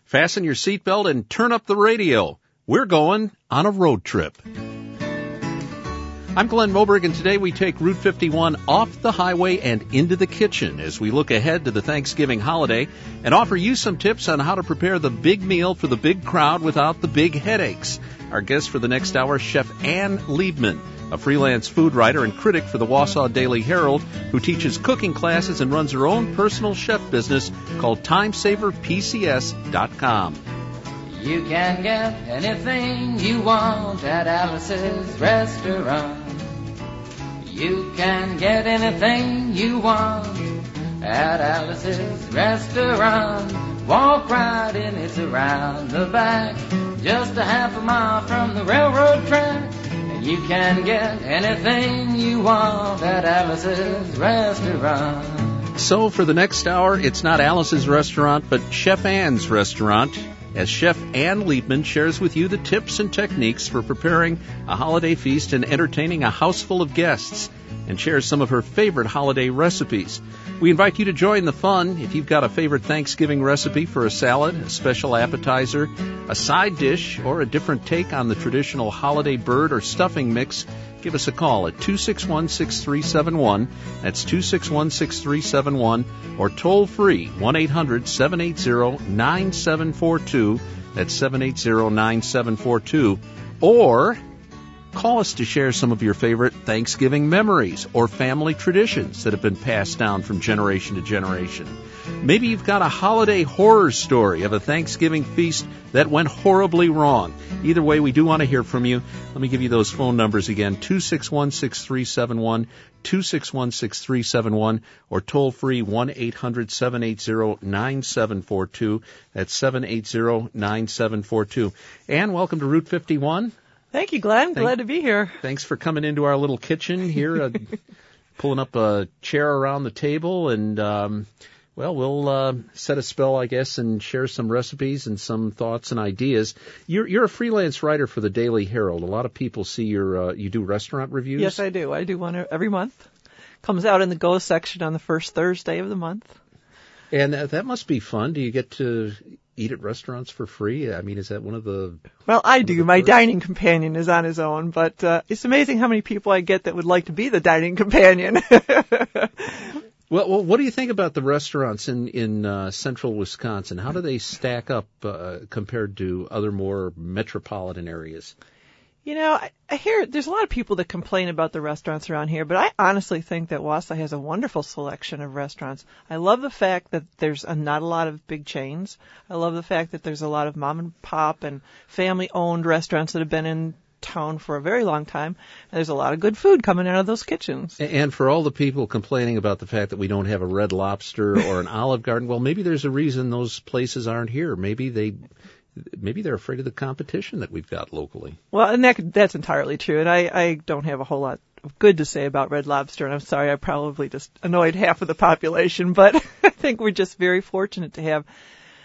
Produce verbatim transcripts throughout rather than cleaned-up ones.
Fasten your seatbelt and turn up the radio. We're going on a road trip. I'm Glenn Moberg, and today we take Route fifty-one off the highway and into the kitchen as we look ahead to the Thanksgiving holiday and offer you some tips on how to prepare the big meal for the big crowd without the big headaches. Our guest for the next hour, Chef Ann Liebman, a freelance food writer and critic for the Wausau Daily Herald, who teaches cooking classes and runs her own personal chef business called time saver P C S dot com. You can get anything you want at Alice's Restaurant. You can get anything you want at Alice's Restaurant. Walk right in, it's around the back, just a half a mile from the railroad track. And you can get anything you want at Alice's Restaurant. So for the next hour, it's not Alice's Restaurant, but Chef Ann's Restaurant, as Chef Ann Liebman shares with you the tips and techniques for preparing a holiday feast and entertaining a house full of guests, and shares some of her favorite holiday recipes. We invite you to join the fun. If you've got a favorite Thanksgiving recipe for a salad, a special appetizer, a side dish, or a different take on the traditional holiday bird or stuffing mix, give us a call at two six one, six three seven one. That's two six one, six three seven one. Or toll free, one eight hundred, seven eight zero, nine seven four two. That's seven eight zero, nine seven four two. Or call us to share some of your favorite Thanksgiving memories or family traditions that have been passed down from generation to generation. Maybe you've got a holiday horror story of a Thanksgiving feast that went horribly wrong. Either way, we do want to hear from you. Let me give you those phone numbers again, two six one, six three seven one, two six one, six three seven one, or toll free one eight hundred, seven eight zero, nine seven four two. That's seven eight zero, nine seven four two. Ann, welcome to Route fifty-one. Thank you, Glenn. Thank, Glad to be here. Thanks for coming into our little kitchen here, uh, pulling up a chair around the table, and, um, well, we'll uh, set a spell, I guess, and share some recipes and some thoughts and ideas. You're, you're a freelance writer for the Daily Herald. A lot of people see your, uh, you do restaurant reviews? Yes, I do. I do one every month. Comes out in the Go section on the first Thursday of the month. And uh, that must be fun. Do you get to eat at restaurants for free? I mean, is that one of the... Well, I do. My dining companion is on his own, but uh, it's amazing how many people I get that would like to be the dining companion. well, well, what do you think about the restaurants in, in uh, central Wisconsin? How do they stack up uh, compared to other more metropolitan areas? You know, I, I hear there's a lot of people that complain about the restaurants around here, but I honestly think that Wausau has a wonderful selection of restaurants. I love the fact that there's a, not a lot of big chains. I love the fact that there's a lot of mom and pop and family-owned restaurants that have been in town for a very long time. And there's a lot of good food coming out of those kitchens. And for all the people complaining about the fact that we don't have a Red Lobster or an Olive Garden, well, maybe there's a reason those places aren't here. Maybe they... Maybe they're afraid of the competition that we've got locally. Well, and that, that's entirely true. And I, I don't have a whole lot of good to say about Red Lobster. And I'm sorry, I probably just annoyed half of the population. But I think we're just very fortunate to have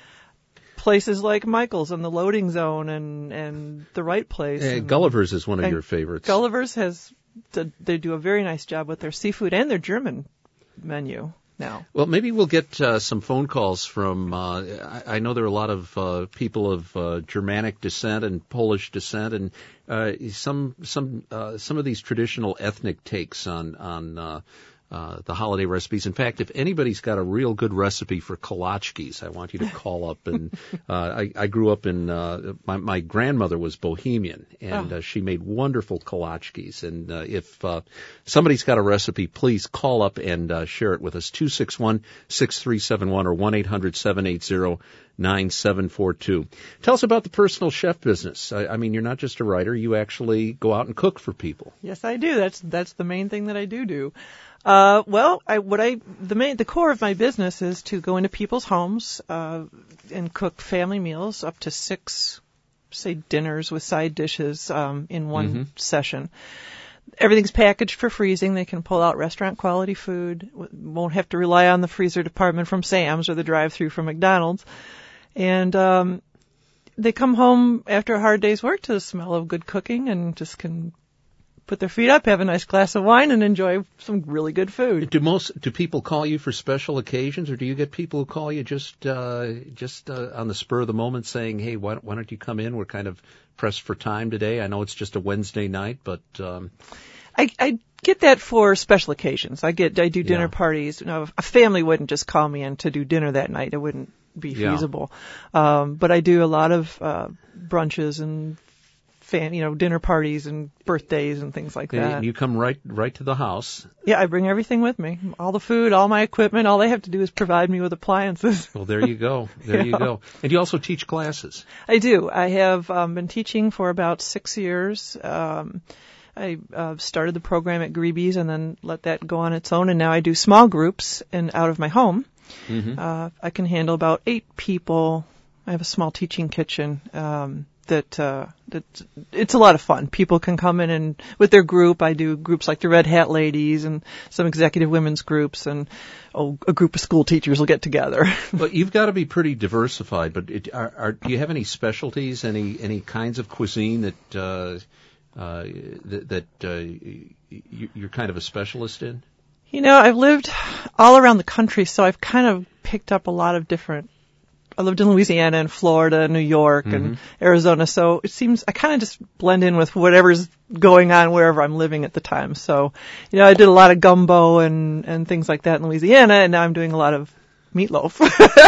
places like Michael's and the Loading Zone and, and the Right Place. Uh, and, Gulliver's is one of your favorites. Gulliver's has, they do a very nice job with their seafood and their German menu. Now. Well, maybe we'll get uh, some phone calls from, uh, I, I know there are a lot of uh, people of uh, Germanic descent and Polish descent, and uh, some some uh, some of these traditional ethnic takes on, on uh, uh, the holiday recipes. In fact, if anybody's got a real good recipe for kolachkis, I want you to call up. And uh, I, I grew up in, uh, my, my grandmother was Bohemian, and oh. uh, she made wonderful kolachkis. And uh, if uh, somebody's got a recipe, please call up and uh, share it with us, two six one, six three seven one or one eight hundred, seven eight zero, nine seven four two. Tell us about the personal chef business. I, I mean, you're not just a writer. You actually go out and cook for people. Yes, I do. That's that's the main thing that I do do. Uh, well, I, what I, the main, the core of my business is to go into people's homes, uh, and cook family meals, up to six, say, dinners with side dishes, um, in one mm-hmm. session. Everything's packaged for freezing. They can pull out restaurant quality food. Won't have to rely on the freezer department from Sam's or the drive-thru from McDonald's. And, um, they come home after a hard day's work to the smell of good cooking and just can put their feet up, have a nice glass of wine, and enjoy some really good food. Do most do people call you for special occasions, or do you get people who call you just uh, just uh, on the spur of the moment, saying, "Hey, why, why don't you come in? We're kind of pressed for time today. I know it's just a Wednesday night, but." Um... I, I get that for special occasions. I get I do dinner Yeah. parties. You know, a family wouldn't just call me in to do dinner that night. It wouldn't be Yeah. feasible. Um, but I do a lot of uh, brunches and fan, you know, dinner parties and birthdays and things like that. And you come right right to the house. Yeah, I bring everything with me. All the food, all my equipment. All they have to do is provide me with appliances. Well, there you go. There Yeah. you go. And you also teach classes. I do. I have um, been teaching for about six years. Um, I uh, started the program at Greeby's and then let that go on its own, and now I do small groups and out of my home. Mm-hmm. Uh, I can handle about eight people. I have a small teaching kitchen. Um, that uh, that it's a lot of fun. People can come in and with their group. I do groups like the Red Hat Ladies and some executive women's groups, and oh, a group of school teachers will get together. Well, you've got to be pretty diversified. But it, are, are, do you have any specialties, any any kinds of cuisine that uh, uh, that, that uh, you, you're kind of a specialist in? You know, I've lived all around the country, so I've kind of picked up a lot of different. I lived in Louisiana and Florida, New York, Mm-hmm. and Arizona, so it seems I kind of just blend in with whatever's going on wherever I'm living at the time. So, you know, I did a lot of gumbo and, and things like that in Louisiana, and now I'm doing a lot of meatloaf.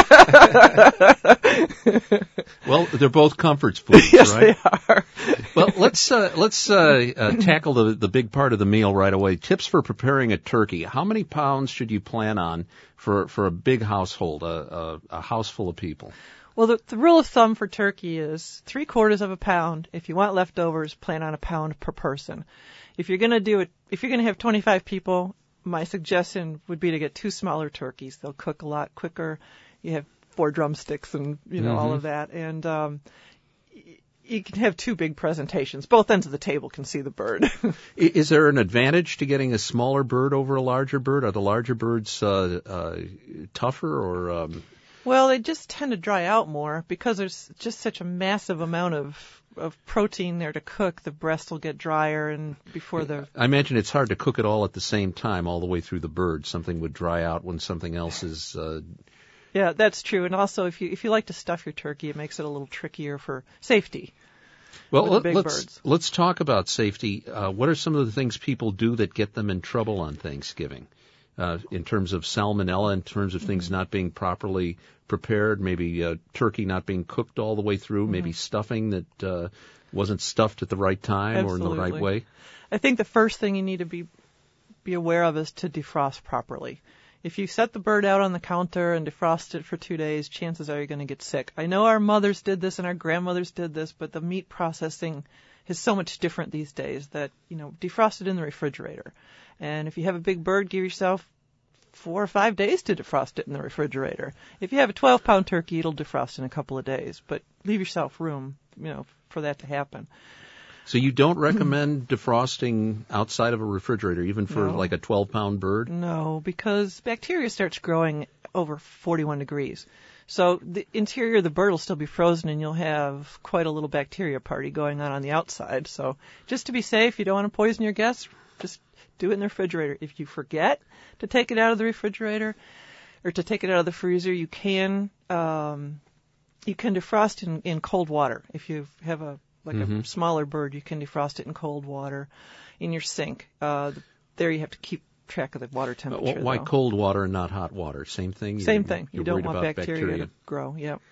Well, they're both comfort foods, Yes, right? they are. Well, let's uh, let's uh, uh, tackle the the big part of the meal right away. Tips for preparing a turkey. How many pounds should you plan on for for a big household, a, a, a house full of people? Well, the, the rule of thumb for turkey is three quarters of a pound. If you want leftovers, plan on a pound per person. If you're going to do it, if you're going to have twenty-five people, my suggestion would be to get two smaller turkeys. They'll cook a lot quicker. You have four drumsticks and, you know, Mm-hmm. all of that. And um, y- you can have two big presentations. Both ends of the table can see the bird. I- Is there an advantage to getting a smaller bird over a larger bird? Are the larger birds uh, uh, tougher or? Um... Well, they just tend to dry out more because there's just such a massive amount of of protein there to cook. The breast will get drier, and before the I imagine it's hard to cook it all at the same time, all the way through the bird. Something would dry out when something else is. Uh... Yeah, that's true. And also, if you if you like to stuff your turkey, it makes it a little trickier for safety. Well, with the let, big let's birds. let's talk about safety. Uh, what are some of the things people do that get them in trouble on Thanksgiving? Uh, in terms of salmonella, in terms of things not being properly prepared, maybe uh, turkey not being cooked all the way through, Mm-hmm. maybe stuffing that uh, wasn't stuffed at the right time or in the right Absolutely. way. I think the first thing you need to be be aware of is to defrost properly. If you set the bird out on the counter and defrost it for two days, chances are you're going to get sick. I know our mothers did this and our grandmothers did this, but the meat processing is so much different these days that, you know, defrost it in the refrigerator. And if you have a big bird, give yourself four or five days to defrost it in the refrigerator. If you have a twelve-pound turkey, it'll defrost in a couple of days, but leave yourself room, you know, for that to happen. So you don't recommend defrosting outside of a refrigerator, even for No. like a twelve-pound bird? No, because bacteria starts growing over forty-one degrees. So the interior of the bird will still be frozen, and you'll have quite a little bacteria party going on on the outside. So just to be safe, you don't want to poison your guests, just do it in the refrigerator. If you forget to take it out of the refrigerator or to take it out of the freezer, you can um, you can defrost in, in cold water. If you have a like Mhm. a smaller bird, you can defrost it in cold water in your sink. Uh, there you have to keep track of the water Uh, temperature. Why though. cold water and not hot water? Same thing? Same You're- thing. You you're don't worried want about bacteria, to grow. Yep.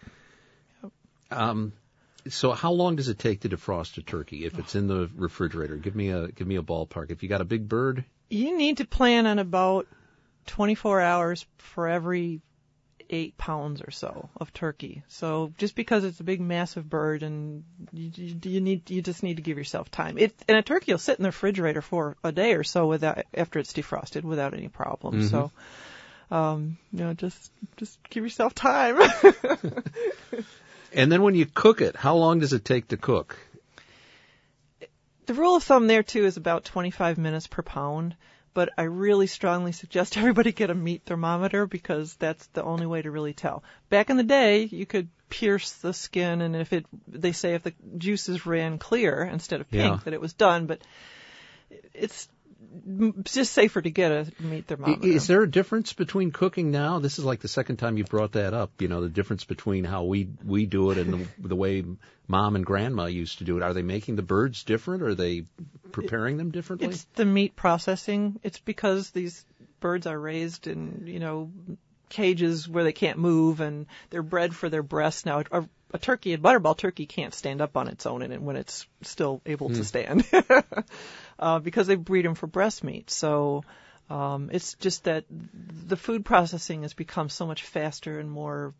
Um, so how long does it take to defrost a turkey if it's in the refrigerator? Give me a give me a ballpark. If you got a big bird, You need to plan on about twenty-four hours for every eight pounds or so of turkey. So just because it's a big, massive bird, and you, you, you need you just need to give yourself time. It and a turkey will sit in the refrigerator for a day or so without after it's defrosted without any problem. Mhm. So. Um, you know, just just give yourself time. and then when you cook it, how long does it take to cook? The rule of thumb there, too, is about twenty-five minutes per pound, but I really strongly suggest everybody get a meat thermometer because that's the only way to really tell. Back in the day, you could pierce the skin, and if it, they say if the juices ran clear instead of pink, Yeah. that it was done, but it's just safer to get a meat thermometer. Is there a difference between cooking now? This is like the second time you brought that up. You know, the difference between how we we do it and the, the way Mom and Grandma used to do it. Are they making the birds different? Or are they preparing them differently? It's the meat processing. It's because these birds are raised in, you know, cages where they can't move, and they're bred for their breasts. Now, a, a turkey, a butterball turkey, can't stand up on its own and when it's still able mm. to stand. Uh, because they breed them for breast meat. So um, it's just that the food processing has become so much faster and more,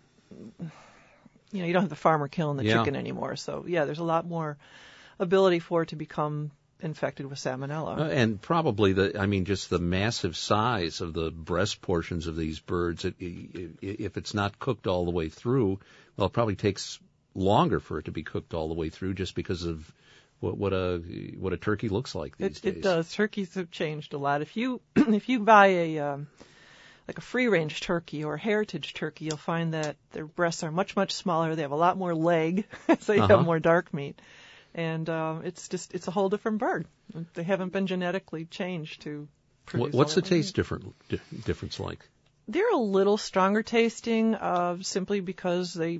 you know, you don't have the farmer killing the yeah. chicken anymore. So, yeah, there's a lot more ability for it to become infected with salmonella. Uh, and probably, the, I mean, just the massive size of the breast portions of these birds, it, it, if it's not cooked all the way through, well, it probably takes longer for it to be cooked all the way through just because of What, what a what a turkey looks like these it, days. It does. Turkeys have changed a lot. If you if you buy a um, like a free range turkey or a heritage turkey, you'll find that their breasts are much much smaller. They have a lot more leg, so you uh-huh. have more dark meat, and um, it's just it's a whole different bird. They haven't been genetically changed to produce. What, what's the meat. taste different di- difference like? They're a little stronger tasting, uh, simply because they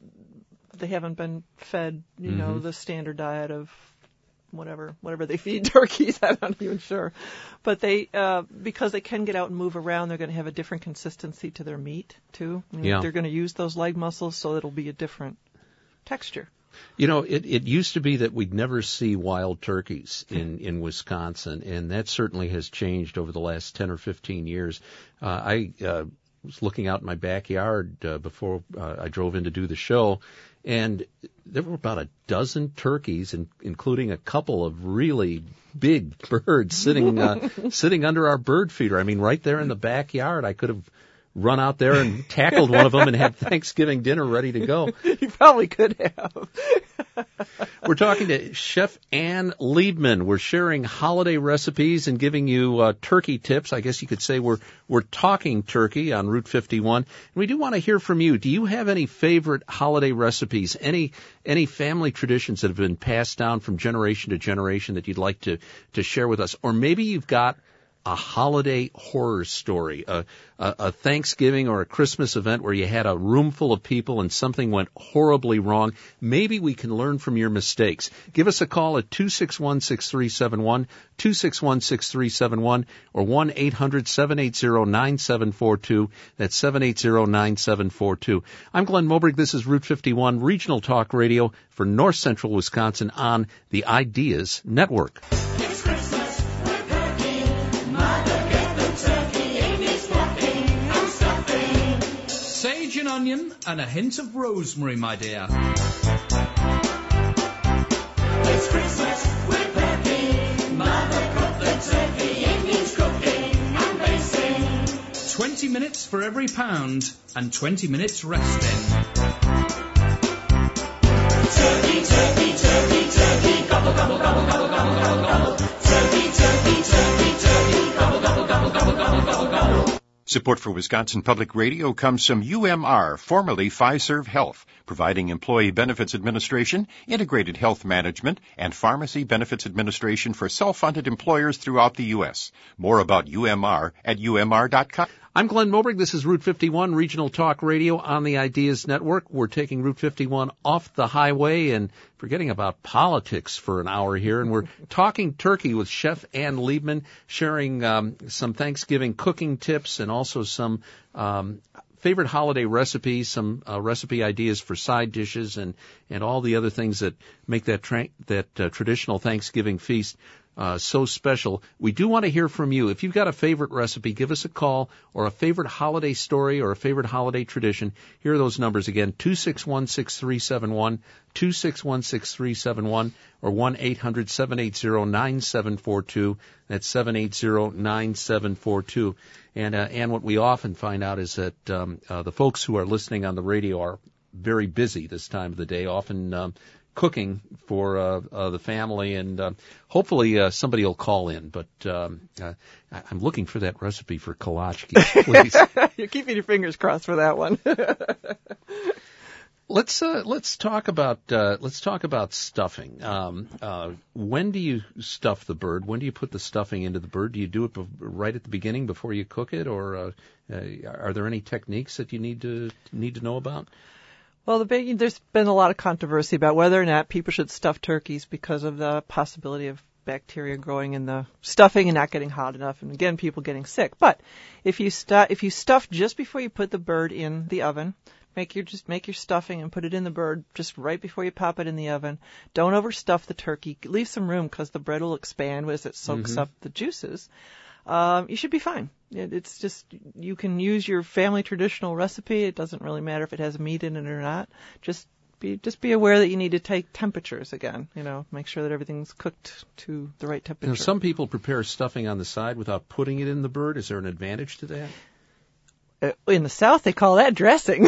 they haven't been fed, you mm-hmm. know, the standard diet of whatever whatever they feed turkeys. I'm not even sure. But they, uh, because they can get out and move around, they're going to have a different consistency to their meat, too. I mean, yeah. They're going to use those leg muscles, so it'll be a different texture. You know, it, it used to be that we'd never see wild turkeys in, in Wisconsin, and that certainly has changed over the last ten or fifteen years. Uh, I uh, was looking out in my backyard uh, before uh, I drove in to do the show, and there were about a dozen turkeys, in, including a couple of really big birds sitting uh, sitting under our bird feeder. I mean, right there in the backyard, I could have run out there and tackled one of them and had Thanksgiving dinner ready to go. You probably could have. We're talking to Chef Ann Liebman. We're sharing holiday recipes and giving you uh, turkey tips. I guess you could say we're we're talking turkey on Route fifty-one. And we do want to hear from you. Do you have any favorite holiday recipes, any any family traditions that have been passed down from generation to generation that you'd like to, to share with us? Or maybe you've got a holiday horror story, a, a, a Thanksgiving or a Christmas event where you had a room full of people and something went horribly wrong. Maybe we can learn from your mistakes. Give us a call at two six one, six three seven one, two six one, six three seven one, or one eight hundred, seven eight zero, nine seven four two. That's seven eight zero, nine seven four two. I'm Glenn Moberg. This is Route fifty-one, Regional Talk Radio for North Central Wisconsin on the Ideas Network. Sage and onion and a hint of rosemary, my dear. It's Christmas, we're perky. Mother cooked the turkey, it needs cooking and basting. Twenty minutes for every pound and twenty minutes resting. Turkey, turkey, turkey, turkey, gobble, gobble, gobble, gobble, gobble, gobble, gobble. Turkey, turkey, turkey, turkey, gobble, gobble, gobble, gobble, gobble, gobble, gobble. Support for Wisconsin Public Radio comes from U M R, formerly Fiserv Health, providing Employee Benefits Administration, Integrated Health Management, and Pharmacy Benefits Administration for self-funded employers throughout the U S. More about U M R at U M R dot com. I'm Glenn Moberg. This is Route fifty-one, Regional Talk Radio on the Ideas Network. We're taking Route fifty-one off the highway and forgetting about politics for an hour here. And we're talking turkey with Chef Ann Liebman, sharing um, some Thanksgiving cooking tips and also some um, favorite holiday recipes, some uh, recipe ideas for side dishes and, and all the other things that make that, tra- that uh, traditional Thanksgiving feast Uh, so special. We do want to hear from you. If you've got a favorite recipe, give us a call, or a favorite holiday story or a favorite holiday tradition. Here are those numbers again, two six one, six three seven one, two six one, six three seven one, or one eight hundred, seven eight zero, nine seven four two. That's seven eight zero, nine seven four two. And, uh, and what we often find out is that um, uh, the folks who are listening on the radio are very busy this time of the day, often um, cooking for uh, uh, the family, and uh, hopefully uh, somebody will call in. But um, uh, I'm looking for that recipe for kolachki, please. You're keeping your fingers crossed for that one. Let's uh, let's talk about uh, let's talk about stuffing. Um, uh, when do you stuff the bird? When do you put the stuffing into the bird? Do you do it be- right at the beginning before you cook it, or uh, uh, are there any techniques that you need to need to know about? Well, the big, there's been a lot of controversy about whether or not people should stuff turkeys because of the possibility of bacteria growing in the stuffing and not getting hot enough, and again, people getting sick. But if you stu- if you stuff just before you put the bird in the oven, make your just make your stuffing and put it in the bird just right before you pop it in the oven. Don't overstuff the turkey. Leave some room because the bread will expand as it soaks Mm-hmm. up the juices. Um, you should be fine. It, it's just, you can use your family traditional recipe. It doesn't really matter if it has meat in it or not. Just be just be aware that you need to take temperatures again. You know, make sure that everything's cooked to the right temperature. You know, some people prepare stuffing on the side without putting it in the bird. Is there an advantage to that? Uh, in the South, they call that dressing.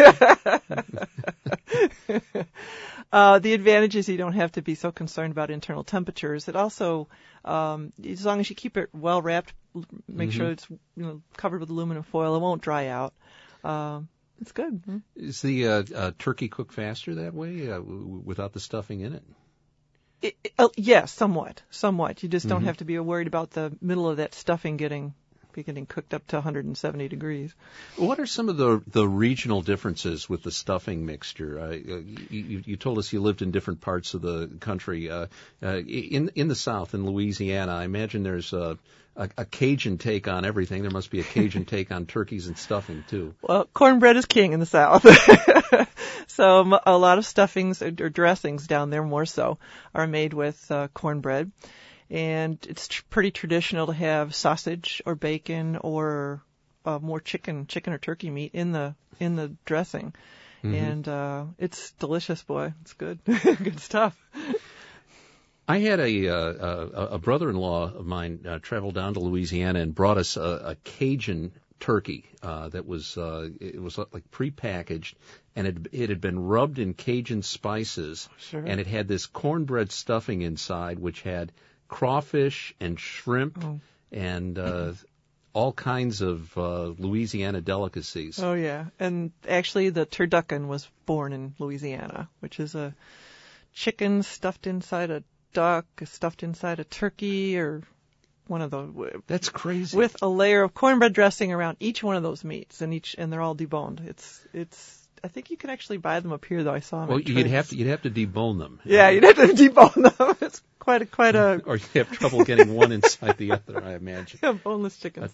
uh, the advantage is you don't have to be so concerned about internal temperatures. It also, um, as long as you keep it well wrapped, make Mm-hmm. sure it's, you know, covered with aluminum foil, it won't dry out. Um, it's good. Hmm? Is the uh, uh, turkey cooked faster that way uh, w- without the stuffing in it? It, it, uh, yes, somewhat, somewhat. You just don't Mhm. have to be worried about the middle of that stuffing getting be getting cooked up to one hundred seventy degrees. What are some of the the regional differences with the stuffing mixture? Uh, you, you told us you lived in different parts of the country. Uh, uh, in in the South, in Louisiana, I imagine there's a, a, a Cajun take on everything. There must be a Cajun take on turkeys and stuffing too. Well, cornbread is king in the South. So m- a lot of stuffings or or dressings down there more so are made with uh, cornbread. And it's tr- pretty traditional to have sausage or bacon or uh, more chicken, chicken or turkey meat in the in the dressing. Mhm. And uh, it's delicious, boy. It's good. Good stuff. I had a uh, a, a brother-in-law of mine uh, travel down to Louisiana and brought us a, a Cajun turkey uh, that was uh, it was like prepackaged, and it it had been rubbed in Cajun spices, Sure. and it had this cornbread stuffing inside, which had crawfish and shrimp Oh. and uh, all kinds of uh, Louisiana delicacies. Oh, yeah. And actually, the turducken was born in Louisiana, which is a chicken stuffed inside a duck, stuffed inside a turkey, or one of those, That's crazy. with a layer of cornbread dressing around each one of those meats, and each and they're all deboned. It's it's. I think you can actually buy them up here, though. I saw them. well, at you'd Trin's. have to you'd have to debone them. Yeah, you'd have to debone them. It's quite a quite a Or you have trouble getting one inside the other, I imagine. boneless chickens.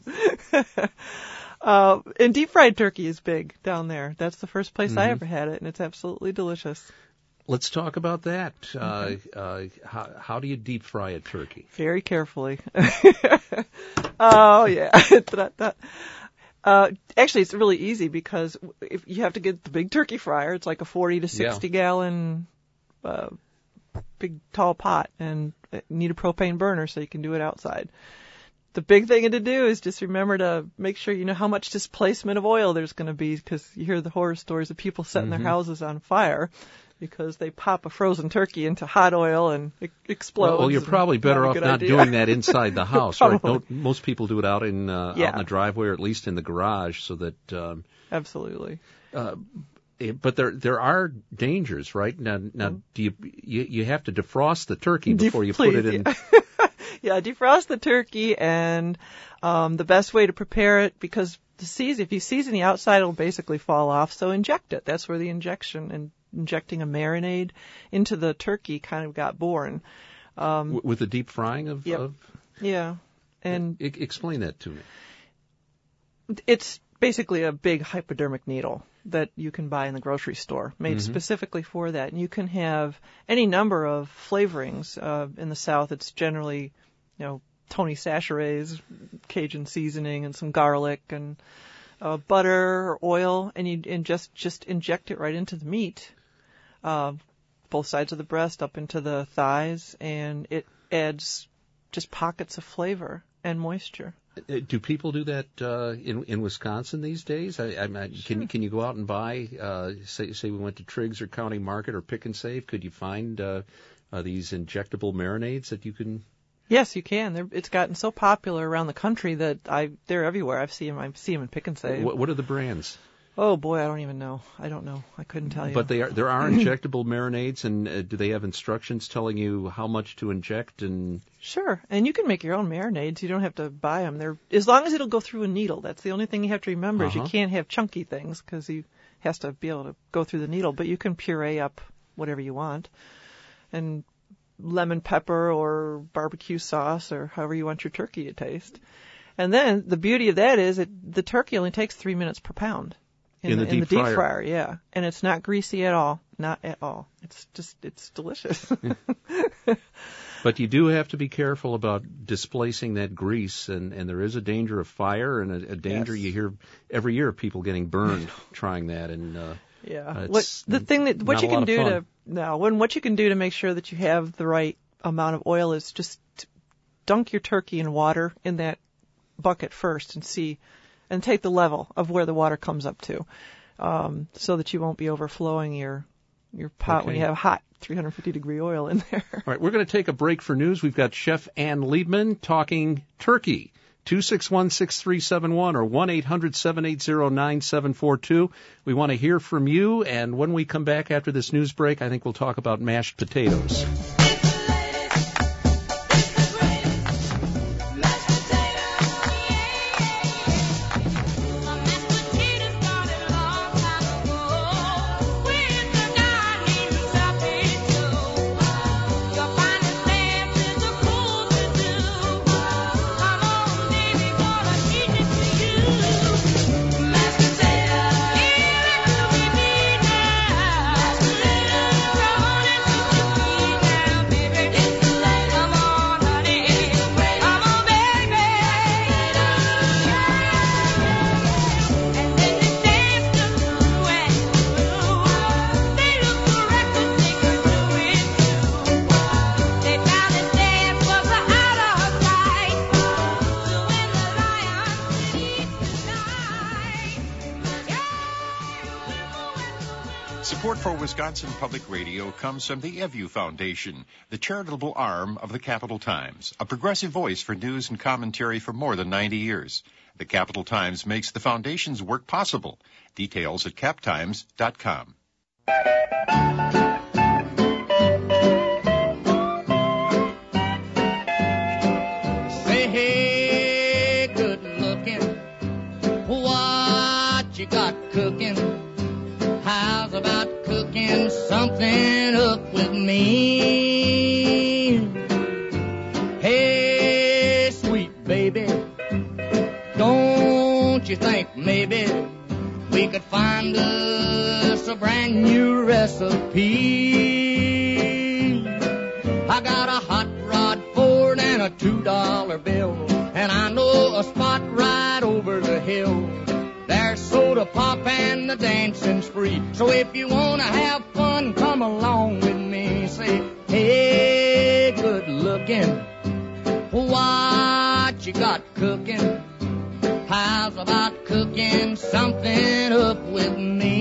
uh, and deep fried turkey is big down there. That's the first place I Mhm. ever had it, and it's absolutely delicious. Let's talk about that. Uh, uh, how, how do you deep fry a turkey? Very carefully. Oh yeah. That- that- uh, actually, it's really easy because if you have to get the big turkey fryer, it's like a forty to sixty Yeah. gallon, uh, big tall pot, and you need a propane burner so you can do it outside. The big thing to do is just remember to make sure you know how much displacement of oil there's going to be, because you hear the horror stories of people setting Mhm. their houses on fire because they pop a frozen turkey into hot oil and it explodes. Well, well, you're and probably better not a off good not idea. doing that inside the house, right? Probably. Don't, most people do it out in uh, Yeah. out in the driveway or at least in the garage, so that. Um, Absolutely. uh, it- but there there are dangers, right? Now, now do you, you you have to defrost the turkey Def- before you please, put it in? Yeah. Yeah, defrost the turkey, and um, the best way to prepare it, because the season, if you season the outside, it'll basically fall off. So inject it. That's where the injection and injecting a marinade into the turkey kind of got born. Um, w- with the deep frying of. Yep. of yeah, and e- explain that to me. it's basically a big hypodermic needle that you can buy in the grocery store, made Mhm. specifically for that. And you can have any number of flavorings. Uh, in the South, it's generally, you know, Tony Chachere's Cajun seasoning and some garlic and uh, butter or oil, and you and just just inject it right into the meat, uh, both sides of the breast up into the thighs, and it adds just pockets of flavor and moisture. Uh, Do people do that uh, in in Wisconsin these days? I, I, I, Can can you go out and buy? Uh, say say we went to Triggs or County Market or Pick and Save. Could you find uh, uh, these injectable marinades that you can? Yes, you can. They're, it's gotten so popular around the country that I they're everywhere. I've seen them. I see them in Pick and Save. What, what are the brands? Oh boy, I don't even know. I don't know. I couldn't tell you. But they are there are injectable marinades, and uh, do they have instructions telling you how much to inject? And sure, and you can make your own marinades. You don't have to buy them. They're as long as it'll go through a needle. That's the only thing you have to remember Uh-huh. is you can't have chunky things because he has to be able to go through the needle. But you can puree up whatever you want, and lemon pepper or barbecue sauce or however you want your turkey to taste. And then the beauty of that is it, the turkey only takes three minutes per pound in, In the the, deep in the deep fryer. fryer. Yeah, and it's not greasy at all, not at all. It's just it's delicious. But you do have to be careful about displacing that grease, and, and there is a danger of fire and a, a danger Yes. you hear every year of people getting burned trying that. And uh, Yeah. It's What the thing that what not you a lot can of do fun. to no, when what you can do to make sure that you have the right amount of oil is just t- dunk your turkey in water in that bucket first and see and take the level of where the water comes up to, um, so that you won't be overflowing your your pot when Okay. you have hot three hundred fifty degree oil in there. All right, we're going to take a break for news. We've got Chef Ann Liebman talking turkey. two six one, six three seven one or one eight hundred, seven eight zero, nine seven four two. We want to hear from you, and when we come back after this news break, I think we'll talk about mashed potatoes. Support for Wisconsin Public Radio comes from the Evu Foundation, the charitable arm of the Capital Times, a progressive voice for news and commentary for more than ninety years. The Capital Times makes the foundation's work possible. Details at cap times dot com. Say, hey, good looking, what you got cooking? How's about cooking something up with me? Hey, sweet baby, don't you think maybe we could find us a brand new recipe? I got a hot rod Ford and a two dollar bill, and I know a spot right over the hill. There's soda pop and the dancing's free. So if you wanna have fun, come along with me. Say, hey, good looking, what you got cooking? How's about cooking something up with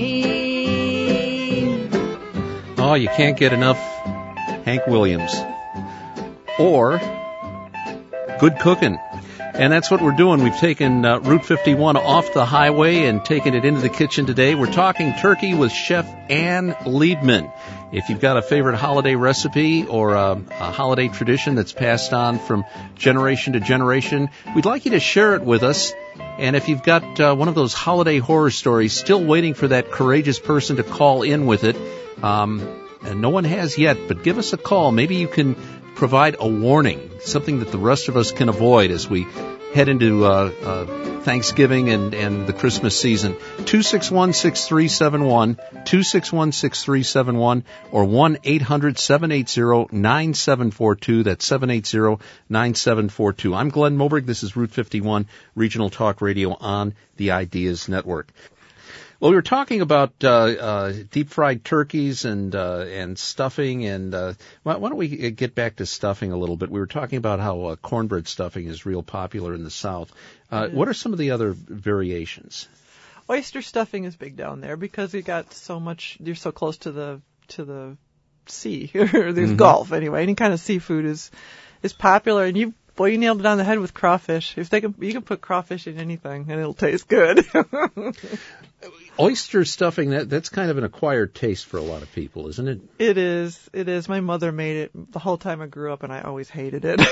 me? Oh, you can't get enough Hank Williams. Or good cooking. And that's what we're doing. We've taken uh, Route fifty-one off the highway and taken it into the kitchen today. We're talking turkey with Chef Ann Liebman. If you've got a favorite holiday recipe or a, a holiday tradition that's passed on from generation to generation, we'd like you to share it with us. And if you've got uh, one of those holiday horror stories, still waiting for that courageous person to call in with it, um, and no one has yet, but give us a call. Maybe you can provide a warning, something that the rest of us can avoid as we head into uh, uh, Thanksgiving and, and the Christmas season. two six one, six three seven one, two six one, six three seven one, or one eight hundred, seven eight zero, nine seven four two. That's seven eight zero, nine seven four two. I'm Glenn Moberg. This is Route fifty-one, Regional Talk Radio on the Ideas Network. Well, we were talking about uh, uh, deep-fried turkeys and uh, and stuffing, and uh, why, why don't we get back to stuffing a little bit? We were talking about how uh, cornbread stuffing is real popular in the South. Uh, what are some of the other variations? Oyster stuffing is big down there because you got so much. You're so close to the to the sea. There's Mm-hmm. Gulf anyway. Any kind of seafood is is popular, and you. Boy, you nailed it on the head with crawfish. If they can, you can put crawfish in anything, and it'll taste good. Oyster stuffing, that that's kind of an acquired taste for a lot of people, isn't it? It is. It is. My mother made it the whole time I grew up, and I always hated it.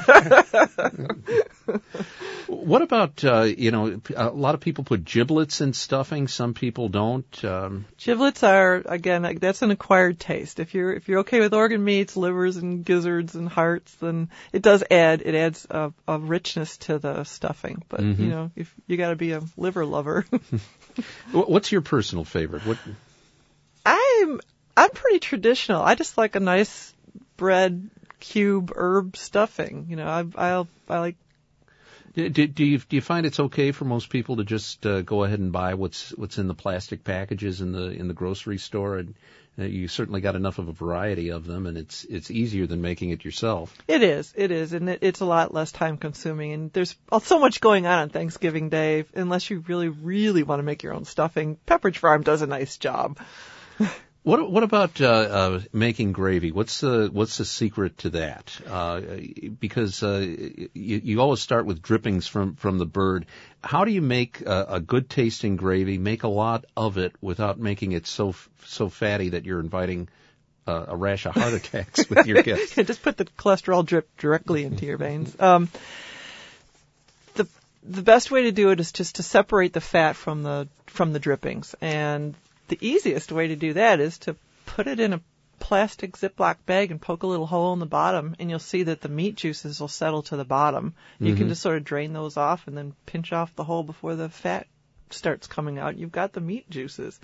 What about, uh, you know, a lot of people put giblets in stuffing. Some people don't. Um, Giblets are, again, like, that's an acquired taste. If you're if you're okay with organ meats, livers, and gizzards and hearts, then it does add it adds a, a richness to the stuffing. But Mhm. you know, if you got to be a liver lover. What's your personal favorite? What? I'm I'm pretty traditional. I just like a nice bread cube herb stuffing. You know, I I I like. Do, do you do you find it's okay for most people to just uh, go ahead and buy what's what's in the plastic packages in the in the grocery store? And uh, you certainly got enough of a variety of them, and it's it's easier than making it yourself. It is, it is, and it, it's a lot less time consuming. And there's so much going on on Thanksgiving Day. Unless you really, really want to make your own stuffing, Pepperidge Farm does a nice job. What what about uh, uh, making gravy? What's the what's the secret to that? Uh, because uh, you, you always start with drippings from, from the bird. How do you make a, a good tasting gravy? Make a lot of it without making it so so fatty that you're inviting uh, a rash of heart attacks with your guests. Just put the cholesterol drip directly into your veins. Um, the the best way to do it is just to separate the fat from the from the drippings, and the easiest way to do that is to put it in a plastic Ziploc bag and poke a little hole in the bottom, and you'll see that the meat juices will settle to the bottom. You Mhm. can just sort of drain those off and then pinch off the hole before the fat starts coming out. You've got the meat juices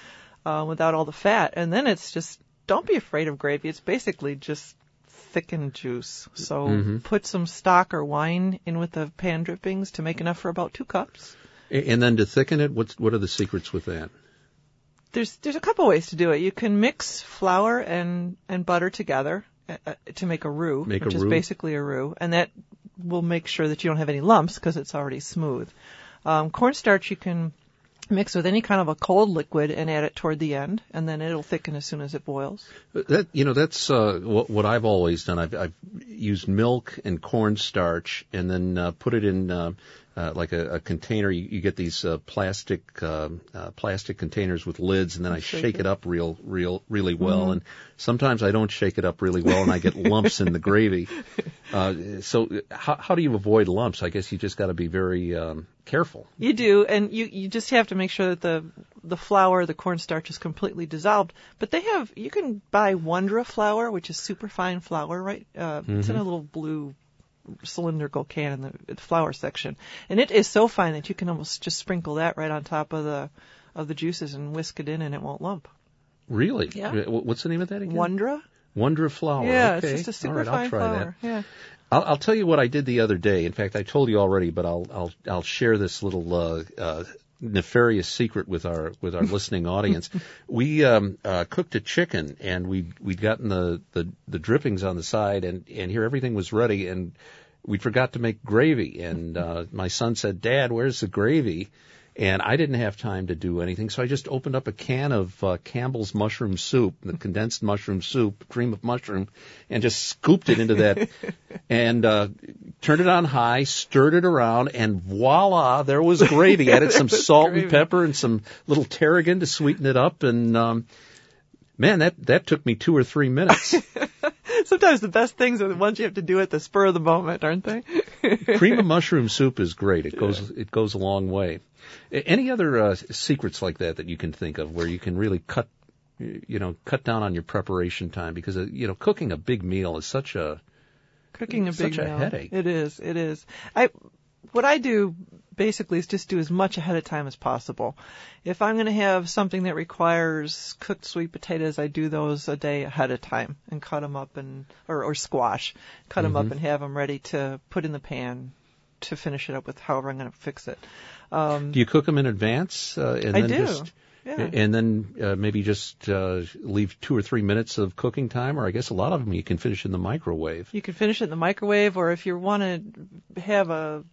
uh, without all the fat. And then it's just, don't be afraid of gravy. It's basically just thickened juice. So Mhm. put some stock or wine in with the pan drippings to make enough for about two cups. And then to thicken it, what's what are the secrets with that? There's there's a couple ways to do it. You can mix flour and, and butter together uh, to make a roux, Make a which is roux. basically a roux, and that will make sure that you don't have any lumps because it's already smooth. Um, cornstarch you can mix with any kind of a cold liquid and add it toward the end, and then it'll thicken as soon as it boils. That you know that's uh, what, what I've always done. I've, I've used milk and cornstarch, and then uh, put it in uh, uh, like a, a container. You, you get these uh, plastic uh, uh, plastic containers with lids, and then I Shake shake it. it up real real really well. Mhm. And sometimes I don't shake it up really well, and I get lumps in the gravy. Uh, so how, how do you avoid lumps? I guess you just got to be very um, careful. You do, and you, you just have to make sure that the the flour, the cornstarch is completely dissolved. But they have, you can buy Wondra flour, which is super fine flour, right? Uh, It's in a little blue cylindrical can in the, the flour section, and it is so fine that you can almost just sprinkle that right on top of the of the juices and whisk it in, and it won't lump. Really? Yeah. Uh, What's the name of that again? Wondra? Wonder flour. Yeah, Okay. it's just a super All right, fine I'll try flour. that. Yeah. I'll, I'll tell you what I did the other day. In fact, I told you already, but I'll I'll I'll share this little uh, uh, nefarious secret with our with our listening audience. We um, uh, cooked a chicken, and we we'd gotten the, the, the drippings on the side, and and here everything was ready, and we forgot to make gravy. And uh, my son said, "Dad, where's the gravy?" And I didn't have time to do anything, so I just opened up a can of uh, Campbell's mushroom soup, the condensed mushroom soup, cream of mushroom, and just scooped it into that, and uh, turned it on high, stirred it around, and voila, there was gravy. Added some salt Gravy. and pepper and some little tarragon to sweeten it up, and um, man, that that took me two or three minutes. Sometimes the best things are the ones you have to do at the spur of the moment, aren't they? Cream of mushroom soup is great. It goes it goes a long way. A- Any other uh, secrets like that that you can think of where you can really cut, you know, cut down on your preparation time? Because uh, you know, cooking a big meal is such a Cooking a big Such a meal. headache. It is. It is. I what I do basically is just do as much ahead of time as possible. If I'm going to have something that requires cooked sweet potatoes, I do those a day ahead of time and cut them up and or, or squash, cut them up and have them ready to put in the pan to finish it up with however I'm going to fix it. Um, Do you cook them in advance? Uh, and I then do. Just, Yeah. And then uh, maybe just uh, leave two or three minutes of cooking time, or I guess a lot of them you can finish in the microwave. You can finish it in the microwave, or if you want to have a,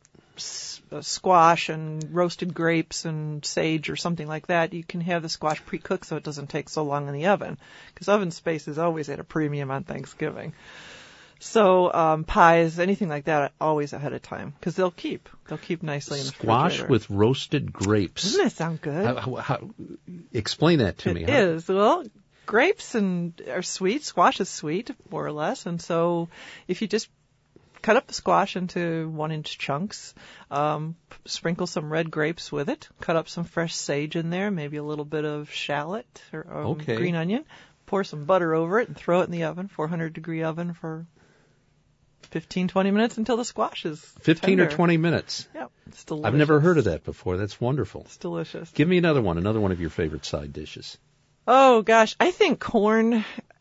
s- a squash and roasted grapes and sage or something like that, you can have the squash pre-cooked so it doesn't take so long in the oven. Because oven space is always at a premium on Thanksgiving. So um, pies, anything like that, always ahead of time because they'll keep. They'll keep nicely in the Squash refrigerator. with roasted grapes. Doesn't that sound good? How, how, how, explain that to It me. is. Well, grapes and are sweet. Squash is sweet, more or less. And so if you just cut up the squash into one-inch chunks, um, p- sprinkle some red grapes with it, cut up some fresh sage in there, maybe a little bit of shallot or um, Okay. green onion, pour some butter over it, and throw it in the oven, four hundred degree oven for fifteen, twenty minutes until the squash is fifteen or tender. twenty minutes. Yeah, it's delicious. I've never heard of that before. That's wonderful. It's delicious. Give me another one, another one of your favorite side dishes. Oh gosh, I think corn,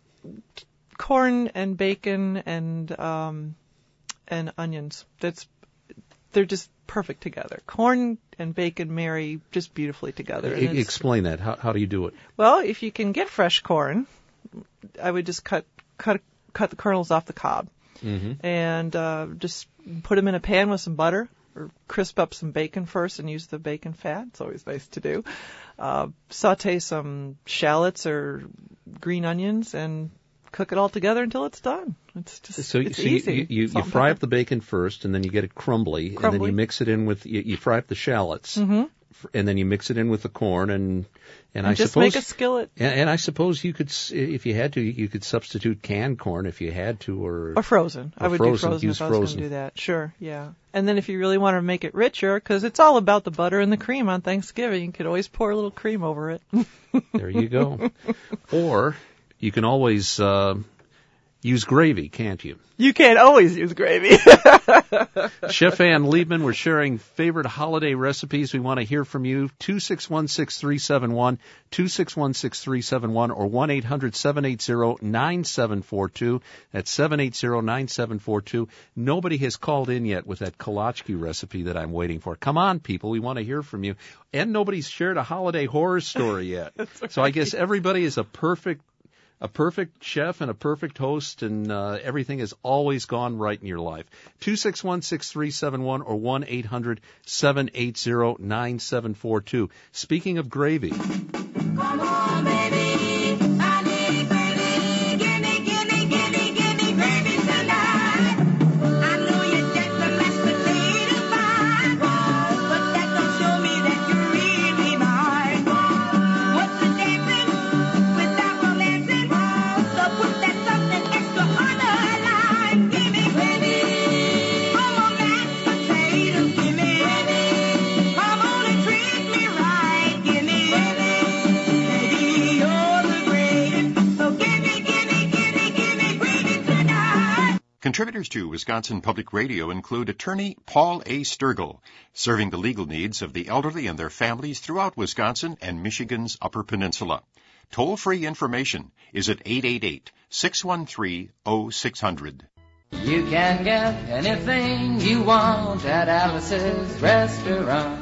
corn and bacon and um, and onions. That's they're just perfect together. Corn and bacon marry just beautifully together. And E- it's- explain that. How, how do you do it? well, if you can get fresh corn, I would just cut cut cut the kernels off the cob Mm-hmm. and uh, just put them in a pan with some butter or crisp up some bacon first and use the bacon fat. It's always nice to do. Uh, saute some shallots or green onions and cook it all together until it's done. It's just So, it's so you, easy. you, you, Salt you and fry pepper. up the bacon first, and then you get it crumbly, and then Crumbly. you mix it in with you, you fry up the shallots, Mm-hmm. f- and then you mix it in with the corn, and and, And I just suppose make a skillet and, and I suppose you could, s- if you had to, you could substitute canned corn if you had to, or or frozen. I Or would frozen. do frozen Use if I was going frozen. to do that. Sure, yeah. And then if you really want to make it richer, because it's all about the butter and the cream on Thanksgiving, you could always pour a little cream over it. there you go. Or you can always uh, use gravy, can't you? You can't always use gravy. Chef Ann Liebman, we're sharing favorite holiday recipes. We want to hear from you. two six one, six three seven one, two six one, six three seven one, or one eight hundred, seven eight zero, nine seven four two. That's seven eight zero, nine seven four two. Nobody has called in yet with that kolachki recipe that I'm waiting for. Come on, people. We want to hear from you. And nobody's shared a holiday horror story yet. So I guess everybody is a perfect A perfect chef and a perfect host, and uh, everything has always gone right in your life. two six one, six three seven one or one eight hundred, seven eight zero, nine seven four two. Speaking of gravy, Come on, baby. I need gravy. Gimme, gimme, gimme, gimme gravy tonight. I know you're just a mashed potato pie, but that don't show me that you're really mine. What's the difference without romancing? So put that something extra on the line. Gimme gravy. Come on, mashed potatoes. Gimme gravy. Come on and treat me right. Gimme gravy. Baby, you're the greatest. So gimme, gimme, gimme, gimme gravy tonight. Contributors to Wisconsin Public Radio include attorney Paul A. Sturgill, serving the legal needs of the elderly and their families throughout Wisconsin and Michigan's Upper Peninsula. Toll-free information is at eight eight eight, six one three, oh six hundred. You can get anything you want at Alice's restaurant.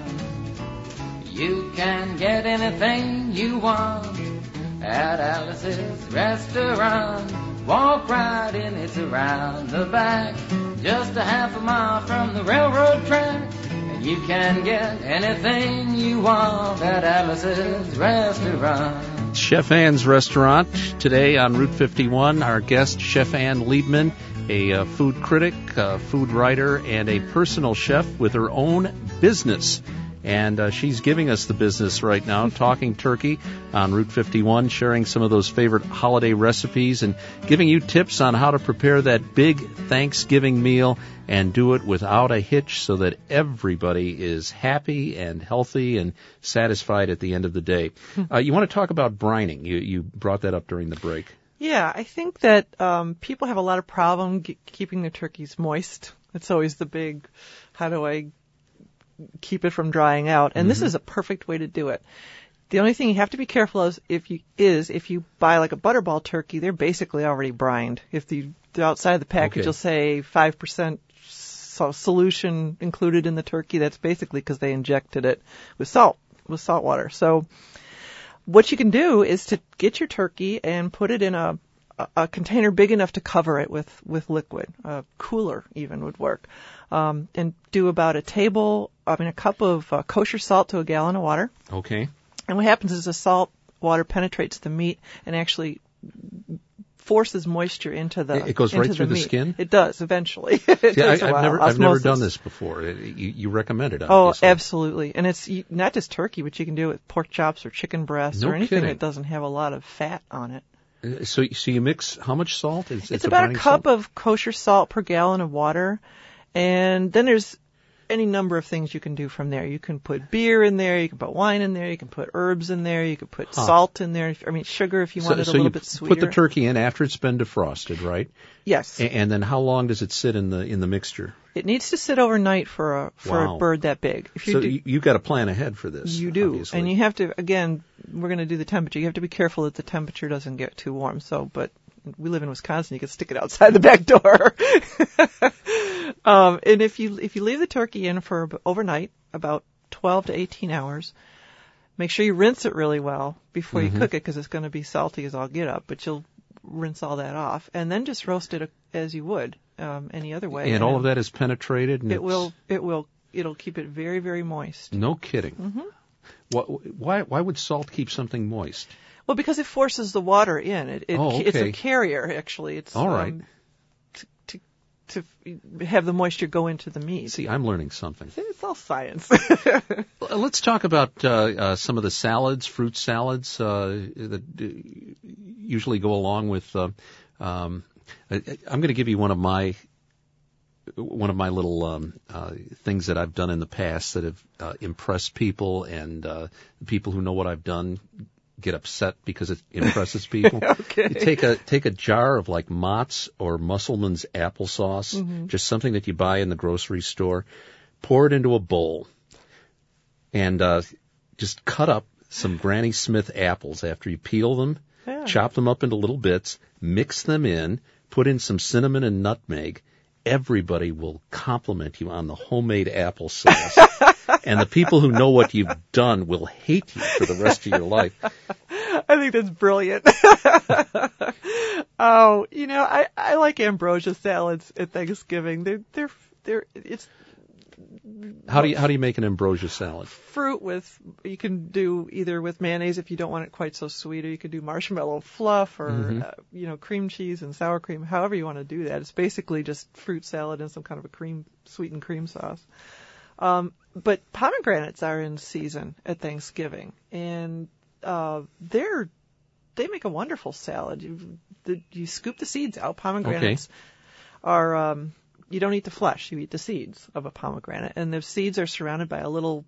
You can get anything you want at Alice's restaurant. Walk right in, it's around the back, just a half a mile from the railroad track. And you can get anything you want at Alice's restaurant. Chef Ann's Restaurant today on Route fifty-one. Our guest, Chef Ann Liebman, a uh, food critic, a food writer, and a personal chef with her own business. And uh, she's giving us the business right now, Talking Turkey on Route fifty-one, sharing some of those favorite holiday recipes and giving you tips on how to prepare that big Thanksgiving meal and do it without a hitch so that everybody is happy and healthy and satisfied at the end of the day. Uh, you want to talk about brining. You, you brought that up during the break. Yeah, I think that um, people have a lot of problem g- keeping their turkeys moist. It's always the big, how do I keep it from drying out? And this is a perfect way to do it. The only thing you have to be careful of if you is if you buy like a butterball turkey, they're basically already brined. If the, the outside of the package Okay. will say five percent so solution included in the turkey, that's basically because they injected it with salt, with salt water. So what you can do is to get your turkey and put it in a, a, a container big enough to cover it with, with liquid. A cooler even would work. Um, and do about a table, I mean a cup of uh, kosher salt to a gallon of water. Okay. And what happens is the salt water penetrates the meat and actually forces moisture into the It goes into right through the meat. skin? It does eventually. it See, I, takes a I've while. never, I've never Osmosis. done this before. It, you, you recommend it, Oh, obviously. absolutely. And it's you, not just turkey, but you can do it with pork chops or chicken breasts No or anything kidding. that doesn't have a lot of fat on it. Uh, So, so you mix how much salt? It's, It's, a about a briny cup salt? of kosher salt per gallon of water. And then there's any number of things you can do from there. You can put beer in there, you can put wine in there, you can put herbs in there, you can put Huh. salt in there. I mean, sugar if you So, want it so a little you bit sweeter. put the turkey in after it's been defrosted, right? Yes. A- and then how long does it sit in the in the mixture? It needs to sit overnight for a for Wow. a bird that big. If you So do, you, you've got to plan ahead for this. You do, obviously. and you have to. Again, we're going to do the temperature. You have to be careful that the temperature doesn't get too warm. So, but we live in Wisconsin. You can stick it outside the back door. um, and if you if you leave the turkey in for ab- overnight, about twelve to eighteen hours, make sure you rinse it really well before Mm-hmm. you cook it because it's going to be salty as all get up. But you'll rinse all that off, and then just roast it as you would um, any other way. and all of that is penetrated. And It it's- will. It will. It'll keep it very very moist. No kidding. Mm-hmm. What, why why would salt keep something moist? Well, because it forces the water in. It, it Oh, It's okay. a carrier, actually. It's All right. um, to, to to have the moisture go into the meat. See, I'm learning something. It's all science. Uh, Let's talk about uh, uh, some of the salads, fruit salads uh, that uh, usually go along with. Uh, um, I, I'm going to give you one of my one of my little um, uh, things that I've done in the past that have uh, impressed people, and uh, the people who know what I've done get upset because it impresses people. Okay. You take a take a jar of like Mott's or Musselman's applesauce, Mm-hmm. just something that you buy in the grocery store. Pour it into a bowl, and uh, just cut up some Granny Smith apples after you peel them. Yeah. Chop them up into little bits, mix them in, put in some cinnamon and nutmeg. Everybody will compliment you on the homemade applesauce. And the people who know what you've done will hate you for the rest of your life. I think that's brilliant. Oh, you know, I, I like ambrosia salads at Thanksgiving. They're they're they're it's How do you how do you make an ambrosia salad? fruit with, you can do either with mayonnaise if you don't want it quite so sweet, or you could do marshmallow fluff, or Mm-hmm. uh, you know, cream cheese and sour cream, however you want to do that. It's basically just fruit salad and some kind of a cream sweetened cream sauce. Um, but pomegranates are in season at Thanksgiving, and uh, they're they make a wonderful salad. You the, you scoop the seeds out. Pomegranates are um, you don't eat the flesh, you eat the seeds of a pomegranate, and the seeds are surrounded by a little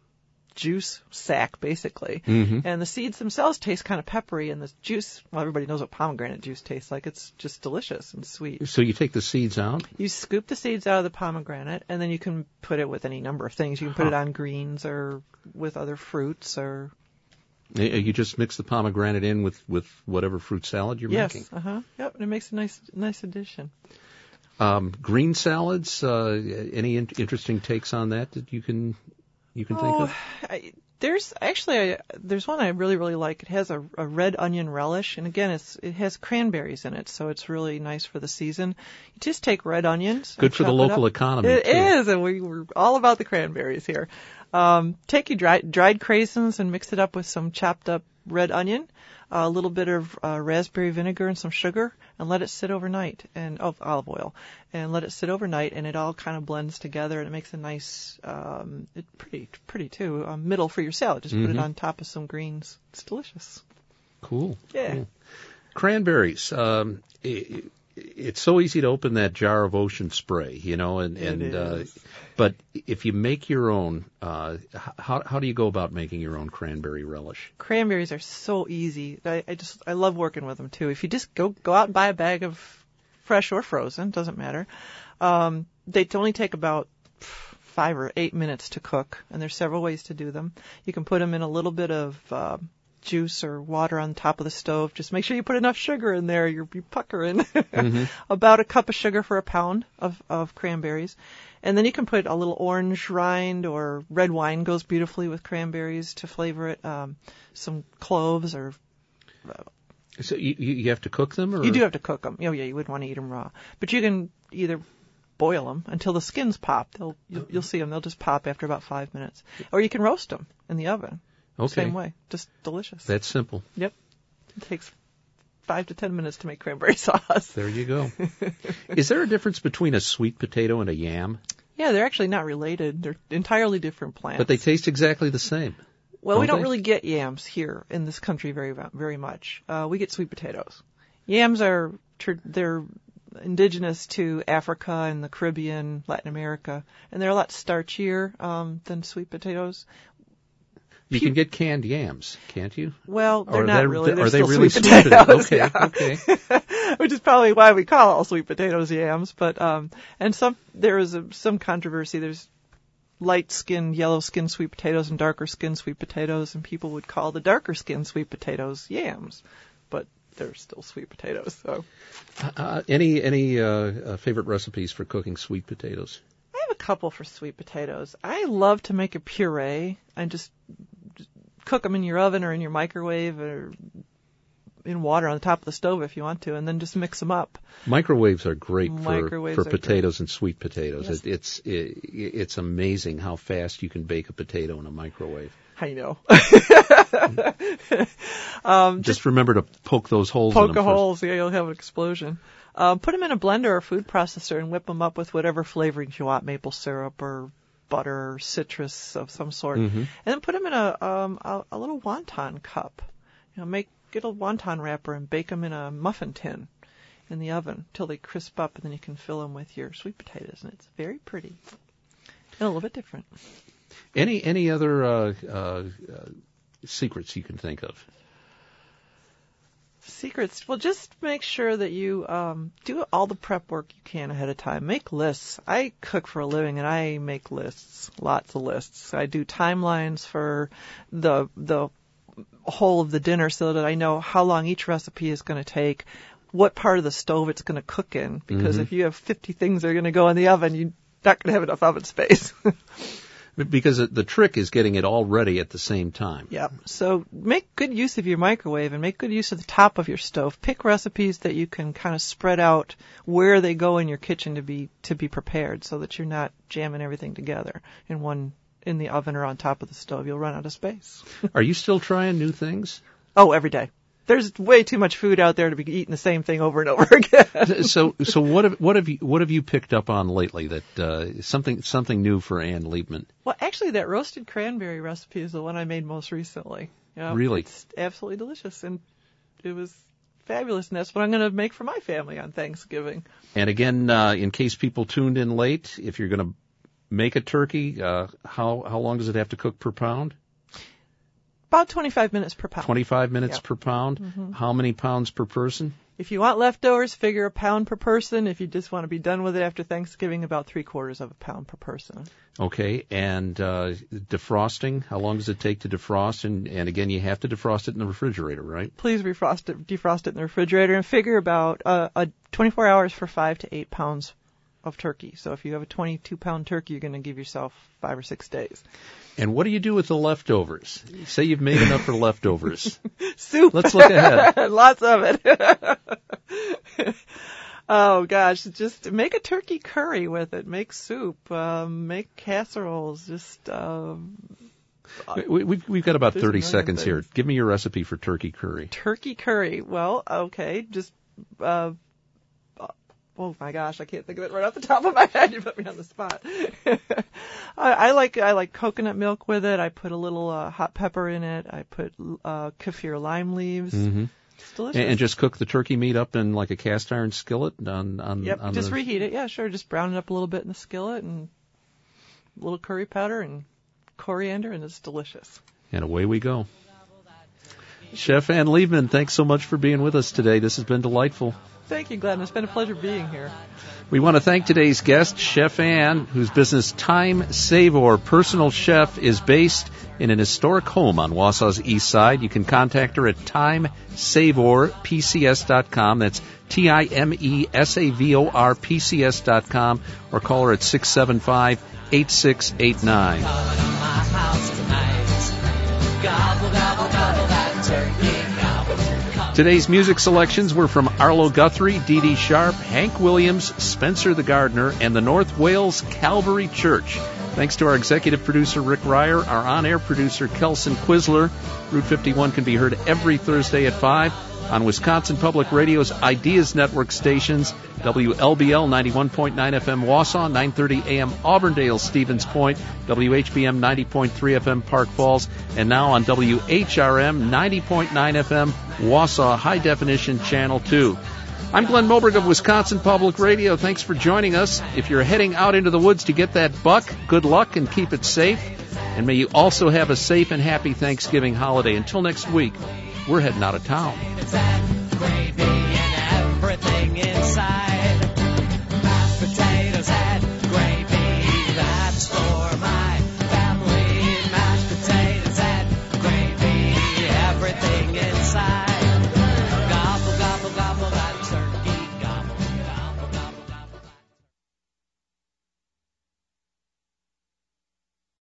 juice sac, basically. Mm-hmm. And the seeds themselves taste kind of peppery, and the juice, well, everybody knows what pomegranate juice tastes like. It's just delicious and sweet. So you take the seeds out? You scoop the seeds out of the pomegranate, and then you can put it with any number of things. You can put Huh. it on greens or with other fruits, or Uh, You just mix the pomegranate in with, with whatever fruit salad you're yes, making. uh huh, yep, and it makes a nice nice addition. Um, green salads. Uh, any in- interesting takes on that that you can you can think Oh, of? I, there's actually a, there's one I really really like. It has a, a red onion relish, and again, it's it has cranberries in it, so it's really nice for the season. You just take red onions. and Good for the chop it local up. economy, It too. is, and we, we're all about the cranberries here. Um, take your dried, dried craisins and mix it up with some chopped up red onion, a little bit of uh, raspberry vinegar and some sugar, and let it sit overnight, and oh, olive oil, and let it sit overnight, and it all kind of blends together, and it makes a nice, um, it pretty pretty too, um, middle for your salad. Just put it Mhm. on top of some greens. It's delicious. Cool. Yeah. Cool. Cranberries. Um, i it's so easy to open that jar of Ocean Spray, you know, and, It and uh, is. but if you make your own, uh, h- how how do you go about making your own cranberry relish? Cranberries are so easy. I, I just I love working with them too. If you just go go out and buy a bag of fresh or frozen, doesn't matter. Um, they only take about five or eight minutes to cook, and there's several ways to do them. You can put them in a little bit of uh, juice or water on top of the stove. Just make sure you put enough sugar in there. You're, you're puckering. About a cup of sugar for a pound of, of cranberries. And then you can put a little orange rind, or red wine goes beautifully with cranberries to flavor it. Um, some cloves, or So you you you have to cook them, or you do have to cook them. Oh yeah, you wouldn't want to eat them raw. But you can either boil them until the skins pop. They'll you'll, you'll see them. They'll just pop after about five minutes. Or you can roast them in the oven. Okay. Same way. Just delicious. That's simple. Yep. It takes five to ten minutes to make cranberry sauce. There you go. Is there a difference between a sweet potato and a yam? Yeah, they're actually not related. They're entirely different plants. But they taste exactly the same. Well, don't we don't they? really get yams here in this country very very much. Uh, we get sweet potatoes. Yams are tr- they're indigenous to Africa and the Caribbean, Latin America, and they're a lot starchier um, than sweet potatoes. You can get canned yams, can't you? Well, they're Or not they- really. They're are they still really sweet sweet potatoes. Okay, yeah. okay. Which is probably why we call all sweet potatoes yams. But um, and some there is a, some controversy. There's light-skinned, yellow-skinned sweet potatoes and darker-skinned sweet potatoes, and people would call the darker-skinned sweet potatoes yams, but they're still sweet potatoes. So, Uh, any any uh, uh, favorite recipes for cooking sweet potatoes? I have a couple for sweet potatoes. I love to make a puree and just cook them in your oven or in your microwave or in water on the top of the stove if you want to, and then just mix them up. Microwaves are great for, Microwaves for are potatoes and sweet potatoes. Yes. It, it's it, it's amazing how fast you can bake a potato in a microwave. I know. um, Just remember to poke those holes in poke them a first. holes, yeah, you'll have an explosion. Um, put them in a blender or a food processor and whip them up with whatever flavorings you want, maple syrup or butter or citrus of some sort. Mhm. And then put them in a, um, a a little wonton cup. You know, make get a wonton wrapper and bake them in a muffin tin in the oven till they crisp up, and then you can fill them with your sweet potatoes, and it's very pretty and a little bit different. Any any other uh, uh, uh, secrets you can think of? Secrets. Well, just make sure that you um, do all the prep work you can ahead of time. Make lists. I cook for a living, and I make lists, lots of lists. I do timelines for the the whole of the dinner so that I know how long each recipe is going to take, what part of the stove it's going to cook in. Because Mhm. if you have fifty things that are going to go in the oven, you're not going to have enough oven space. Because it, the trick is getting it all ready at the same time. Yep. So make good use of your microwave and make good use of the top of your stove. Pick recipes that you can kind of spread out where they go in your kitchen to be to be prepared, so that you're not jamming everything together in one in the oven or on top of the stove. You'll run out of space. Are you still trying new things? Oh, every day. There's way too much food out there to be eating the same thing over and over again. so so what have what have you what have you picked up on lately that uh, something something new for Ann Liebman? Well, actually, that roasted cranberry recipe is the one I made most recently. You know, Really? It's absolutely delicious, and it was fabulous, and that's what I'm going to make for my family on Thanksgiving. And again, uh, in case people tuned in late, if you're going to make a turkey, uh, how how long does it have to cook per pound? About twenty-five minutes per pound. twenty-five minutes Yep. per pound. Mhm. How many pounds per person? If you want leftovers, figure a pound per person. If you just want to be done with it after Thanksgiving, about three quarters of a pound per person. Okay, and uh, defrosting, how long does it take to defrost? And, and again, you have to defrost it in the refrigerator, right? Please refrost it, defrost it in the refrigerator, and figure about uh, a twenty-four hours for five to eight pounds of turkey. So if you have a twenty-two pound turkey, you're going to give yourself five or six days. And what do you do with the leftovers? Say you've made enough for leftovers. Soup. Let's look ahead. Lots of it. Oh gosh, just make a turkey curry with it. Make soup. Um, make casseroles. Just um, We, we've, we've got about There's a thirty million seconds here. things. Give me your recipe for turkey curry. turkey curry. Well, okay, just. Uh, Oh my gosh, I can't think of it right off the top of my head. You put me on the spot. I, I like I like coconut milk with it. I put a little uh, hot pepper in it. I put uh, kaffir lime leaves. Mm-hmm. It's delicious. And, and just cook the turkey meat up in like a cast iron skillet on on. Yep, on just the... reheat it. Yeah, sure. Just brown it up a little bit in the skillet and a little curry powder and coriander, and it's delicious. And away we go. Chef Ann Liebman, thanks so much for being with us today. This has been delightful. Thank you, Glenn. It's been a pleasure being here. We want to thank today's guest, Chef Ann, whose business Time Savor Personal Chef is based in an historic home on Wausau's east side. You can contact her at time savor p c s dot com. That's T I M E S A V O R P C S dot com, or call her at six seven five, eight six eight nine. Today's music selections were from Arlo Guthrie, Dee Dee Sharp, Hank Williams, Spencer the Gardener, and the North Wales Calvary Church. Thanks to our executive producer, Rick Ryer, our on-air producer, Kelson Quisler. Route fifty-one can be heard every Thursday at five. on Wisconsin Public Radio's Ideas Network stations, W L B L ninety-one point nine F M Wausau, nine thirty A M Auburndale, Stevens Point, W H B M ninety point three F M Park Falls, and now on W H R M ninety point nine F M Wausau, High Definition Channel two. I'm Glenn Moberg of Wisconsin Public Radio. Thanks for joining us. If you're heading out into the woods to get that buck, good luck and keep it safe. And may you also have a safe and happy Thanksgiving holiday. Until next week, we're heading out of town.